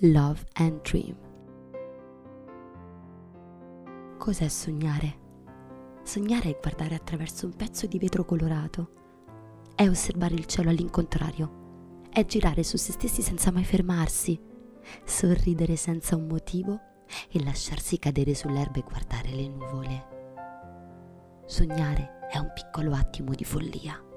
Love and Dream. Cos'è sognare? Sognare è guardare attraverso un pezzo di vetro colorato, è osservare il cielo all'incontrario, è girare su se stessi senza mai fermarsi, sorridere senza un motivo e lasciarsi cadere sull'erba e guardare le nuvole. Sognare è un piccolo attimo di follia.